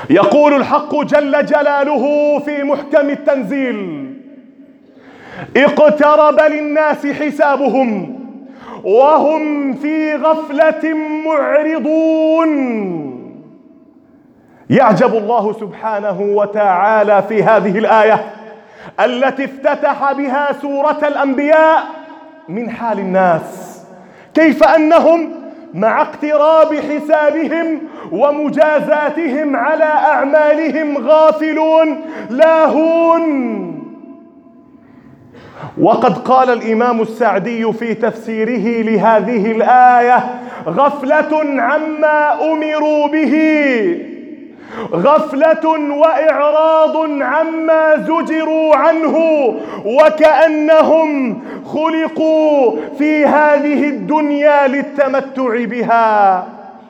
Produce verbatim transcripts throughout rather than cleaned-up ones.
يقول الحق جل جلاله في محكم التنزيل: اقترب للناس حسابهم وهم في غفلة معرضون. يعجب الله سبحانه وتعالى في هذه الآية التي افتتح بها سورة الأنبياء من حال الناس، كيف أنهم مع اقتراب حسابهم ومجازاتهم على أعمالهم غافلون لاهون. وقد قال الإمام السعدي في تفسيره لهذه الآية: غفلة عما أمروا به، غفلة وإعراض عما زجروا عنه، وكأنهم خلقوا في هذه الدنيا للتمتع بها.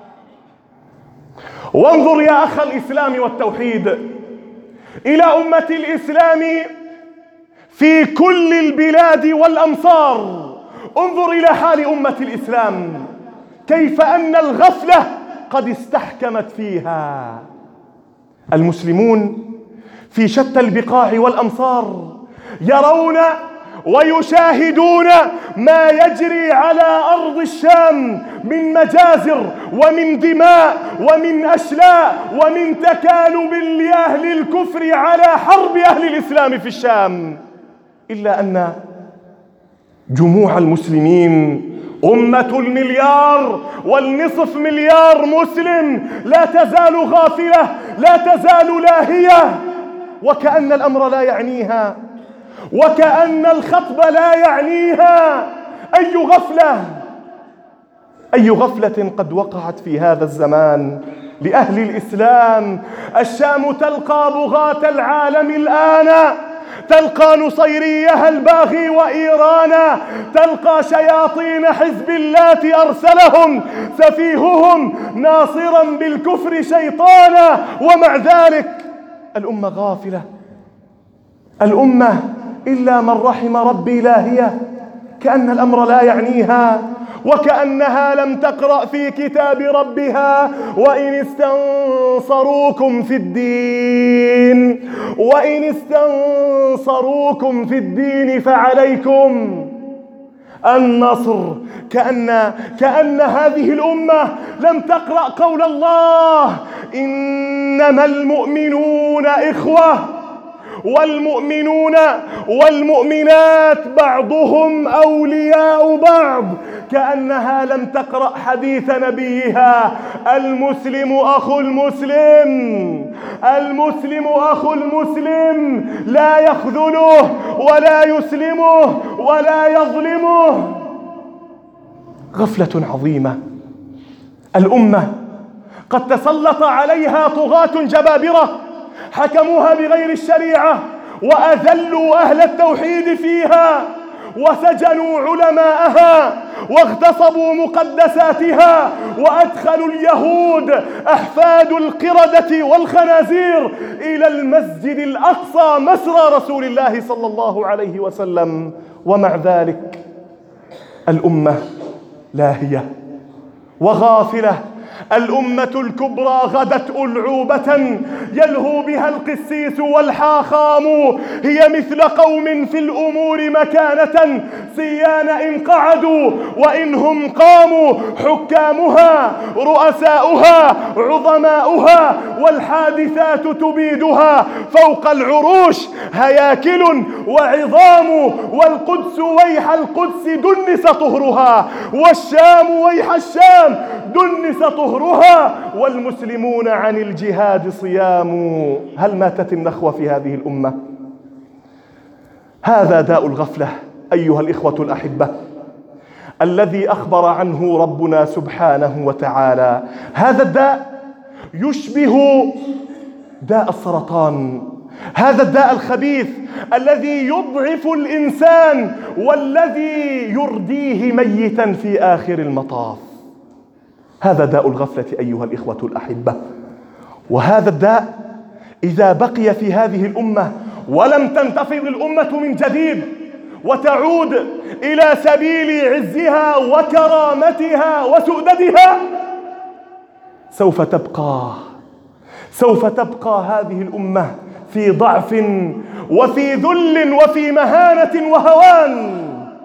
وانظر يا أخ الإسلام والتوحيد إلى أمة الإسلام في كل البلاد والأمصار. انظر إلى حال أمة الإسلام، كيف أن الغفلة قد استحكمت فيها. المسلمون في شتى البقاع والأمصار يرون ويشاهدون ما يجري على أرض الشام من مجازر ومن دماء ومن أشلاء ومن تكالب لأهل الكفر على حرب أهل الإسلام في الشام، إلا أن جموع المسلمين أمة المليار والنصف مليار مسلم لا تزال غافلة، لا تزال لاهية، وكأن الأمر لا يعنيها، وكأن الخطب لا يعنيها. أي غفلة، أي غفلة قد وقعت في هذا الزمان لأهل الإسلام. الشام تلقى بغاة العالم الآن، تلقى نصيريها الباغي وإيران، تلقى شياطين حزب الله أرسلهم سفيههم ناصرا بالكفر شيطانا، ومع ذلك الأمة غافلة. الأمة إلا من رحم ربي لاهية، كأن الأمر لا يعنيها، وكأنها لم تقرأ في كتاب ربها: وإن استنصروكم في الدين وإن استنصروكم في الدين فعليكم النصر. كأن كأن هذه الأمة لم تقرأ قول الله: إنما المؤمنون إخوة، والمؤمنون والمؤمنات بعضهم أولياء بعض. كأنها لم تقرأ حديث نبيها: المسلم أخو المسلم، المسلم أخو المسلم، لا يخذله ولا يسلمه ولا يظلمه. غفلة عظيمة. الأمة قد تسلط عليها طغاة جبابرة حكموها بغير الشريعة، وأذلوا أهل التوحيد فيها، وسجنوا علماءها، واغتصبوا مقدساتها، وأدخلوا اليهود أحفاد القردة والخنازير إلى المسجد الأقصى مسرى رسول الله صلى الله عليه وسلم. ومع ذلك الأمة لاهية وغافلة. الأمة الكبرى غدت ألعوبة يلهو بها القسيس والحاخام، هي مثل قوم في الأمور مكانة سيان إن قعدوا وإن هم قاموا، حكامها رؤساؤها عظماؤها، والحادثات تبيدها فوق العروش هياكل وعظام. والقدس ويح القدس دنس طهرها، والشام ويح الشام دنس طهرها، والمسلمون عن الجهاد صيام. هل ماتت النخوة في هذه الأمة؟ هذا داء الغفلة أيها الإخوة الأحبة الذي أخبر عنه ربنا سبحانه وتعالى. هذا الداء يشبه داء السرطان، هذا الداء الخبيث الذي يضعف الإنسان والذي يرديه ميتا في آخر المطاف. هذا داء الغفلة أيها الإخوة الأحبة. وهذا الداء إذا بقي في هذه الأمة ولم تنتفض الأمة من جديد وتعود إلى سبيل عزها وكرامتها وسؤددها، سوف تبقى سوف تبقى هذه الأمة في ضعف وفي ذل وفي مهانة وهوان.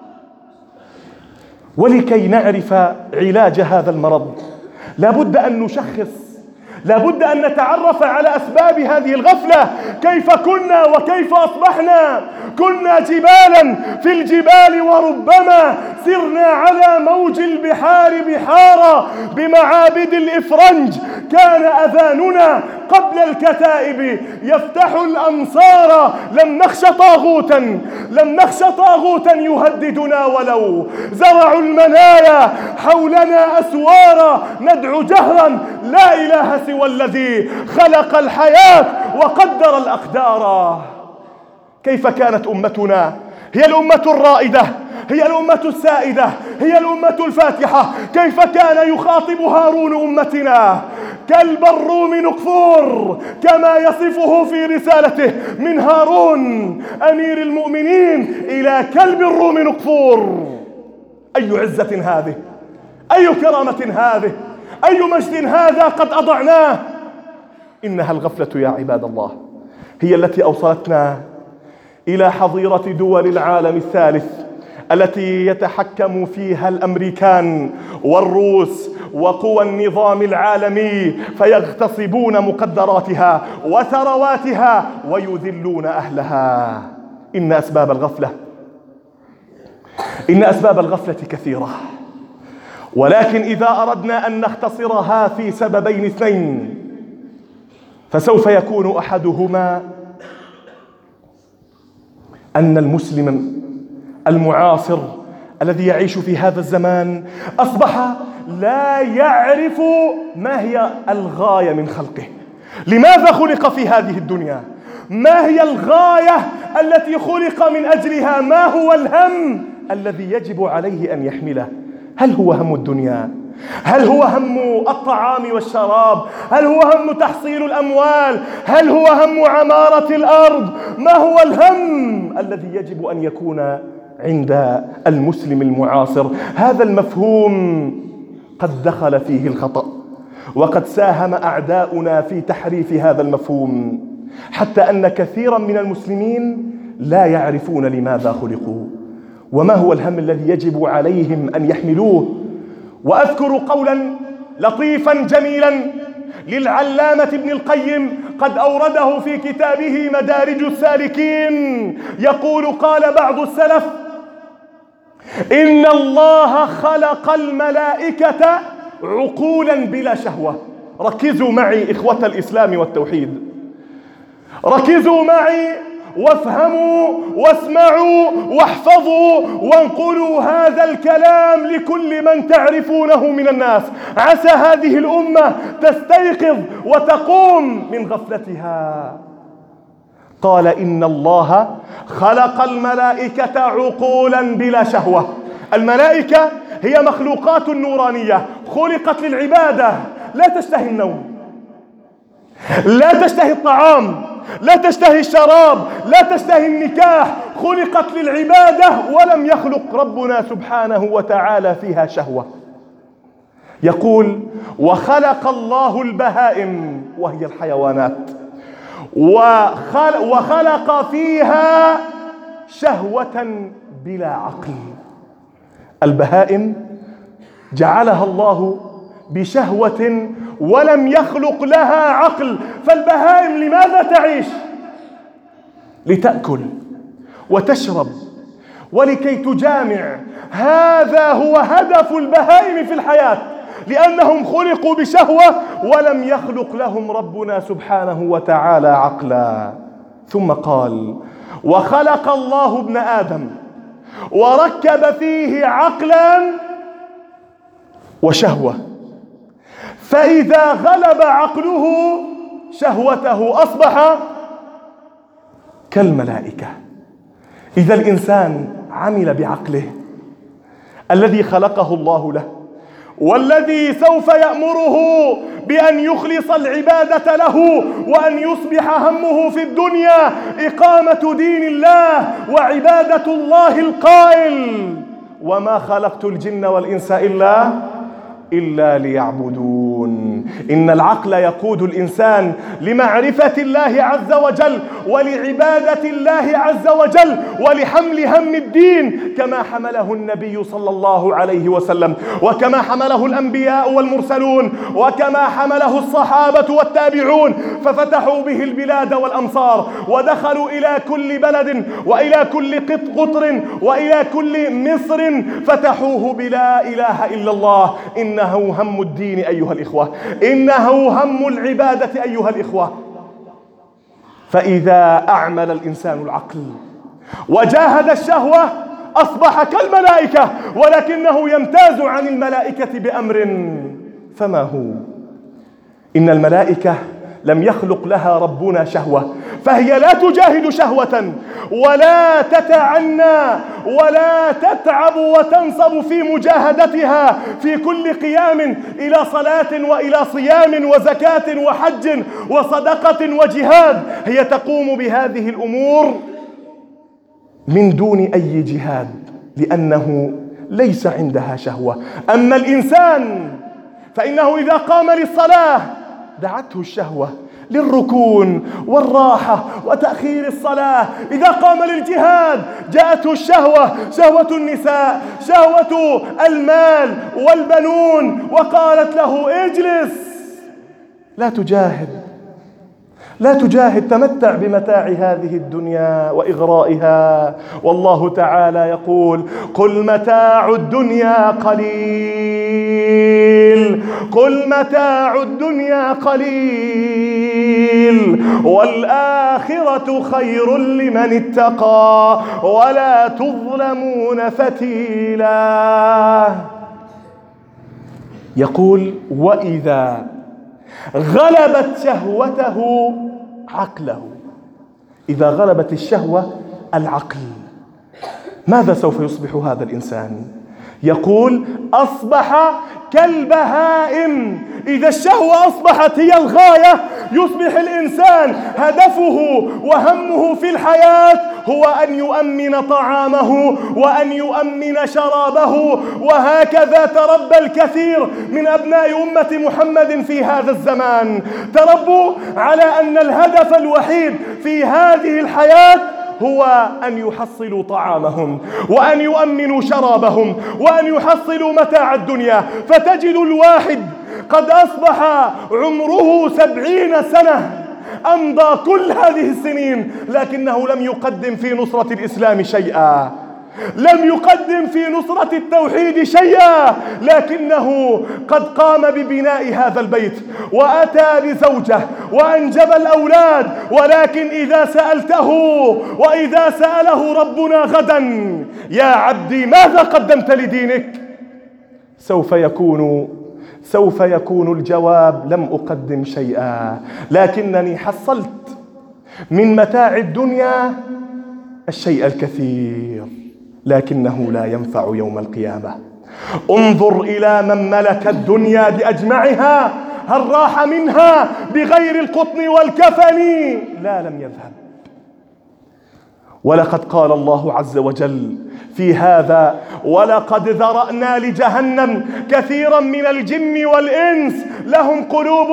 ولكي نعرف علاج هذا المرض لابد أن نشخص، لابد أن نتعرف على أسباب هذه الغفلة. كيف كنا وكيف أصبحنا؟ كنا جبالا في الجبال وربما سرنا على موج البحار بحارا بمعابد الإفرنج. كان أذاننا قبل الكتائب يفتح الأمصار. لم نخش طاغوتا لم نخش طاغوتا يهددنا ولو زرعوا المنايا حولنا أسوارا. ندعو جهرا لا إله سوى الذي خلق الحياة وقدر الأقدار. كيف كانت أمتنا؟ هي الأمة الرائدة، هي الأمة السائدة، هي الأمة الفاتحة. كيف كان يخاطب هارون أمتنا؟ كلب الروم نقفور، كما يصفه في رسالته من هارون أمير المؤمنين إلى كلب الروم نقفور. أي عزة هذه، أي كرامة هذه، أي مجد هذا قد أضعناه. إنها الغفلة يا عباد الله هي التي أوصلتنا إلى حظيرة دول العالم الثالث التي يتحكم فيها الأمريكان والروس وقوى النظام العالمي، فيغتصبون مقدراتها وثرواتها ويذلون أهلها. إن أسباب الغفلة إن أسباب الغفلة كثيرة، ولكن إذا أردنا أن نختصرها في سببين اثنين فسوف يكون أحدهما أن المسلم المعاصر الذي يعيش في هذا الزمان أصبح لا يعرف ما هي الغاية من خلقه. لماذا خلق في هذه الدنيا؟ ما هي الغاية التي خلق من أجلها؟ ما هو الهم الذي يجب عليه أن يحمله؟ هل هو هم الدنيا؟ هل هو هم الطعام والشراب؟ هل هو هم تحصيل الأموال؟ هل هو هم عمارة الأرض؟ ما هو الهم الذي يجب أن يكون عند المسلم المعاصر؟ هذا المفهوم قد دخل فيه الخطأ، وقد ساهم أعداؤنا في تحريف هذا المفهوم، حتى أن كثيرا من المسلمين لا يعرفون لماذا خلقوا وما هو الهم الذي يجب عليهم أن يحملوه. وأذكر قولا لطيفا جميلا للعلامة ابن القيم قد أورده في كتابه مدارج السالكين، يقول: قال بعض السلف: إن الله خلق الملائكة عقولا بلا شهوة. ركزوا معي إخوة الإسلام والتوحيد، ركزوا معي وافهموا واسمعوا واحفظوا وانقلوا هذا الكلام لكل من تعرفونه من الناس، عسى هذه الأمة تستيقظ وتقوم من غفلتها. قال: إن الله خلق الملائكة عقولا بلا شهوة. الملائكة هي مخلوقات نورانية خلقت للعبادة، لا تشتهي النوم، لا تشتهي الطعام، لا تشتهي الشراب، لا تشتهي النكاح، خلقت للعبادة، ولم يخلق ربنا سبحانه وتعالى فيها شهوة. يقول: وخلق الله البهائم وهي الحيوانات وخلق فيها شهوة بلا عقل. البهائم جعلها الله بشهوة ولم يخلق لها عقل. فالبهائم لماذا تعيش؟ لتأكل وتشرب ولكي تجامع. هذا هو هدف البهائم في الحياة، لأنهم خلقوا بشهوة ولم يخلق لهم ربنا سبحانه وتعالى عقلا. ثم قال: وخلق الله ابن آدم وركب فيه عقلا وشهوة، فإذا غلب عقله شهوته أصبح كالملائكة. إذا الإنسان عمل بعقله الذي خلقه الله له، والذي سوف يأمره بأن يخلص العبادة له، وأن يصبح همه في الدنيا إقامة دين الله وعبادة الله القائل: وما خلقت الجن والإنس إلا إلا ليعبدون. إن العقل يقود الإنسان لمعرفة الله عز وجل ولعبادة الله عز وجل ولحمل هم الدين كما حمله النبي صلى الله عليه وسلم، وكما حمله الأنبياء والمرسلون، وكما حمله الصحابة والتابعون، ففتحوا به البلاد والأمصار، ودخلوا إلى كل بلد وإلى كل قطر وإلى كل مصر، فتحوه بلا إله إلا الله. إنه هم الدين أيها الإخوة، إنه هم العبادة أيها الإخوة. فإذا أعمل الإنسان العقل وجاهد الشهوة أصبح كالملائكة، ولكنه يمتاز عن الملائكة بأمر، فما هو؟ إن الملائكة لم يخلق لها ربنا شهوة، فهي لا تجاهد شهوة ولا تتعنى ولا تتعب وتنصب في مجاهدتها في كل قيام إلى صلاة وإلى صيام وزكاة وحج وصدقة وجهاد. هي تقوم بهذه الأمور من دون أي جهاد، لأنه ليس عندها شهوة. أما الإنسان فإنه إذا قام للصلاة دعته الشهوة للركون والراحة وتأخير الصلاة. إذا قام للجهاد جاءته الشهوة، شهوة النساء، شهوة المال والبنون، وقالت له اجلس لا تجاهد، لا تجاهد، تمتع بمتاع هذه الدنيا وإغرائها. والله تعالى يقول: قل متاع الدنيا قليل، قل متاع الدنيا قليل والآخرة خير لمن اتقى ولا تظلمون فتيلا. يقول: وإذا غلبت شهوته عقله. إذا غلبت الشهوة العقل، ماذا سوف يصبح هذا الإنسان؟ يقول: أصبح كالبهائم. إذا الشهوة أصبحت هي الغاية يصبح الإنسان هدفه وهمه في الحياة هو أن يؤمن طعامه وأن يؤمن شرابه. وهكذا تربى الكثير من أبناء أمة محمد في هذا الزمان، تربوا على أن الهدف الوحيد في هذه الحياة هو أن يحصلوا طعامهم وأن يؤمنوا شرابهم وأن يحصلوا متاع الدنيا. فتجد الواحد قد أصبح عمره سبعين سنة، أمضى كل هذه السنين لكنه لم يقدم في نصرة الإسلام شيئا، لم يقدم في نصرة التوحيد شيئا، لكنه قد قام ببناء هذا البيت وأتى بزوجة وأنجب الأولاد. ولكن إذا سألته وإذا سأله ربنا غدا: يا عبدي ماذا قدمت لدينك؟ سوف يكون سوف يكون الجواب: لم أقدم شيئا، لكنني حصلت من متاع الدنيا الشيء الكثير، لكنه لا ينفع يوم القيامة. انظر إلى من ملك الدنيا بأجمعها، هل راح منها بغير القطن والكفن؟ لا، لم يذهب. ولقد قال الله عز وجل في هذا: ولقد ذرأنا لجهنم كثيرا من الجن والإنس لهم قلوب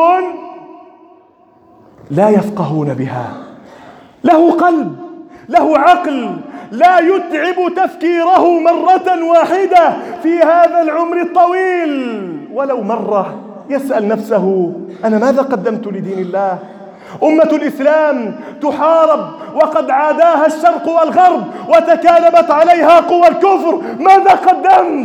لا يفقهون بها. له قلب، له عقل، لا يتعب تفكيره مرة واحدة في هذا العمر الطويل، ولو مرة يسأل نفسه: أنا ماذا قدمت لدين الله؟ أمة الإسلام تحارب وقد عاداها الشرق والغرب وتكالبت عليها قوى الكفر، ماذا قدمت؟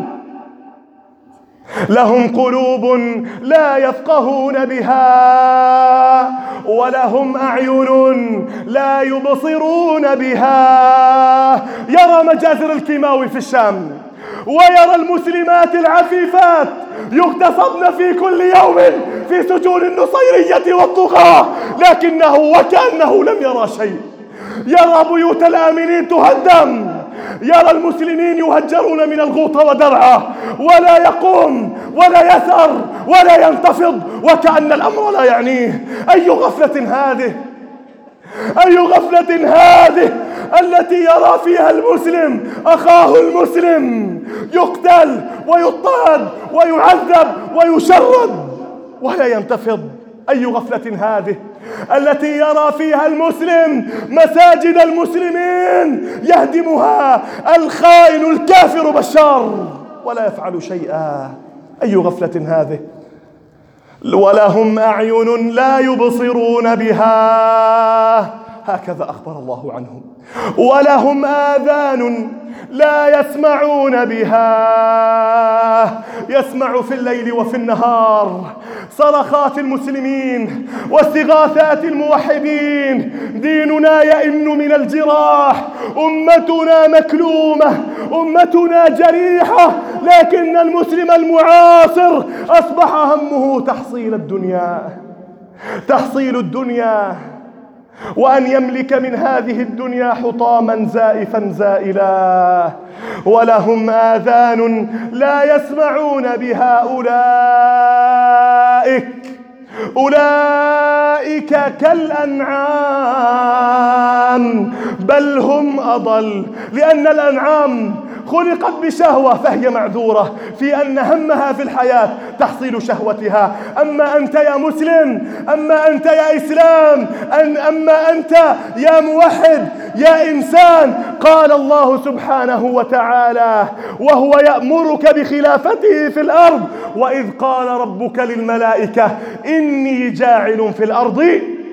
لهم قلوب لا يفقهون بها ولهم أعين لا يبصرون بها. يرى مجازر الكيماوي في الشام ويرى المسلمات العفيفات يغتصبن في كل يوم في سجون النصيرية والطغاة، لكنه وكأنه لم يرى شيء. يرى بيوت الآمنين تهدم، يرى المسلمين يهجرون من الغوطة ودرعا، ولا يقوم ولا يثأر ولا ينتفض وكأن الأمر لا يعنيه. أي غفلة هذه، أي غفلة هذه التي يرى فيها المسلم أخاه المسلم يقتل ويضطهد ويعذب ويشرد، ولا ينتفض. أي غفلة هذه التي يرى فيها المسلم مساجد المسلمين يهدمها الخائن الكافر بشار ولا يفعل شيئا. أي غفلة هذه. ولهم أعين لا يبصرون بها، هكذا أخبر الله عنهم. ولهم آذان لا يسمعون بها، يسمع في الليل وفي النهار صرخات المسلمين واستغاثات الموحدين. ديننا يئن من الجراح، أمتنا مكلومة، أمتنا جريحة، لكن المسلم المعاصر أصبح همه تحصيل الدنيا، تحصيل الدنيا، وأن يملك من هذه الدنيا حطاما زائفا زائلا. ولهم آذان لا يسمعون بها، أولئك أولئك كالأنعام بل هم أضل. لأن الأنعام خلقت بشهوة فهي معذورة في أن همها في الحياة تحصيل شهوتها. أما أنت يا مسلم، أما أنت يا إسلام، أن أما أنت يا موحد، يا إنسان، قال الله سبحانه وتعالى وهو يأمرك بخلافته في الأرض: وإذ قال ربك للملائكة إني جاعل في الأرض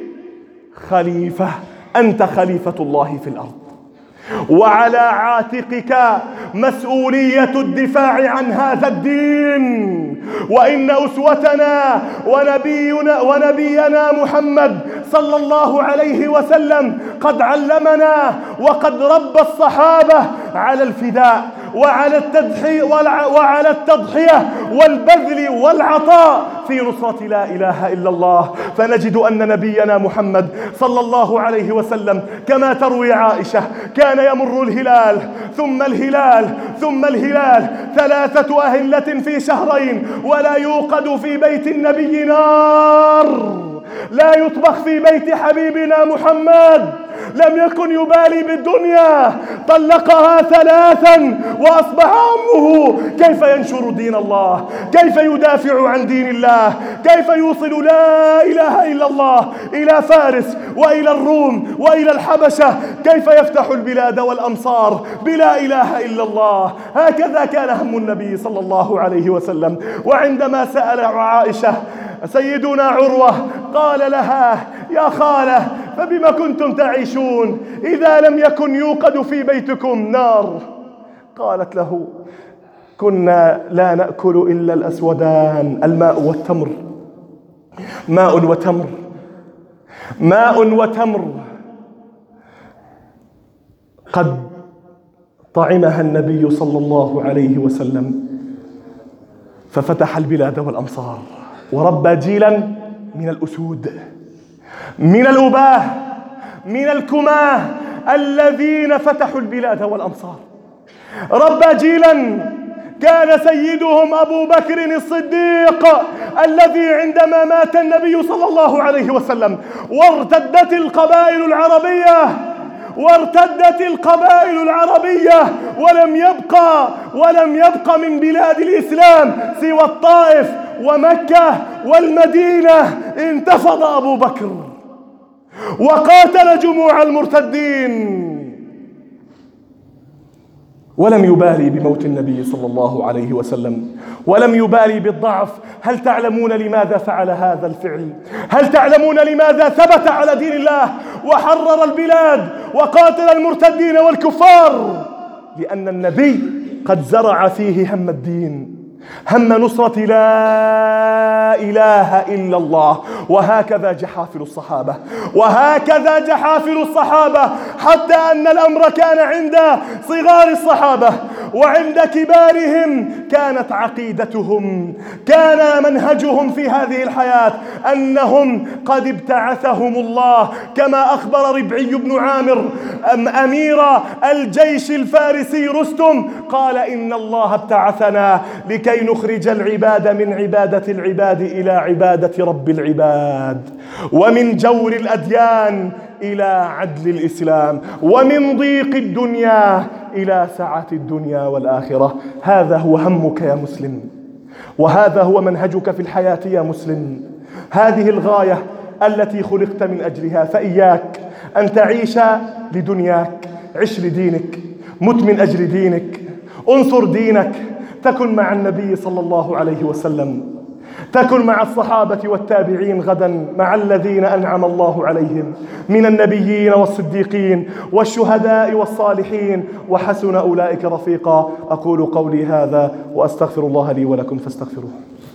خليفة. أنت خليفة الله في الأرض، وعلى عاتقك مسؤولية الدفاع عن هذا الدين. وإن أسوتنا ونبينا, ونبينا محمد صلى الله عليه وسلم قد علمنا وقد ربى الصحابة على الفداء وعلى التضحية وعلى التضحية والبذل والعطاء في نصرة لا إله إلا الله. فنجد أن نبينا محمد صلى الله عليه وسلم كما تروي عائشة كان يمر الهلال ثم الهلال ثم الهلال ثلاثة أهلة في شهرين ولا يوقد في بيت النبي نار، لا يطبخ في بيت حبيبنا محمد. لم يكن يبالي بالدنيا، طلقها ثلاثا وأصبح همه كيف ينشر دين الله، كيف يدافع عن دين الله، كيف يوصل لا إله إلا الله إلى فارس وإلى الروم وإلى الحبشة، كيف يفتح البلاد والأمصار بلا إله إلا الله. هكذا كان هم النبي صلى الله عليه وسلم. وعندما سأل عائشة سيدنا عروة قال لها: يا خالة، فبما كنتم تعيشون إذا لم يكن يوقد في بيتكم نار؟ قالت له: كنا لا نأكل إلا الأسودان، الماء والتمر، ماء وتمر، ماء وتمر. قد طعمها النبي صلى الله عليه وسلم ففتح البلاد والأمصار وربى جيلا من الأسود، من الأباه، من الكماه الذين فتحوا البلاد والأمصار. ربى جيلا كان سيدهم أبو بكر الصديق الذي عندما مات النبي صلى الله عليه وسلم وارتدت القبائل العربية وارتدت القبائل العربية ولم يبقى ولم يبقى من بلاد الإسلام سوى الطائف ومكة والمدينة، انتفض أبو بكر وقاتل جموع المرتدين ولم يبالي بموت النبي صلى الله عليه وسلم، ولم يبالي بالضعف. هل تعلمون لماذا فعل هذا الفعل؟ هل تعلمون لماذا ثبت على دين الله وحرر البلاد وقاتل المرتدين والكفار؟ لأن النبي قد زرع فيه هم الدين، هم نصرة لا إله إلا الله. وهكذا جحافل الصحابة، وهكذا جحافل الصحابة، حتى أن الأمر كان عند صغار الصحابة وعند كبارهم كانت عقيدتهم، كان منهجهم في هذه الحياة أنهم قد ابتعثهم الله، كما أخبر ربعي بن عامر أمير الجيش الفارسي رستم قال: إن الله ابتعثنا لكي نخرج العباد من عبادة العباد إلى عبادة رب العباد، ومن جور الأديان إلى عدل الإسلام، ومن ضيق الدنيا إلى سعة الدنيا والآخرة. هذا هو همك يا مسلم، وهذا هو منهجك في الحياة يا مسلم. هذه الغاية التي خلقت من أجلها، فإياك أن تعيش لدنياك، عش لدينك، مت من أجل دينك، انصر دينك، تكن مع النبي صلى الله عليه وسلم، تكن مع الصحابة والتابعين غدا، مع الذين أنعم الله عليهم من النبيين والصديقين والشهداء والصالحين، وحسن أولئك رفيقا. أقول قولي هذا وأستغفر الله لي ولكم فاستغفروه.